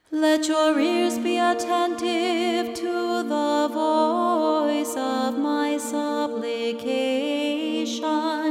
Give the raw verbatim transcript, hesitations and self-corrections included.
Let your ears be attentive to the voice of my supplication.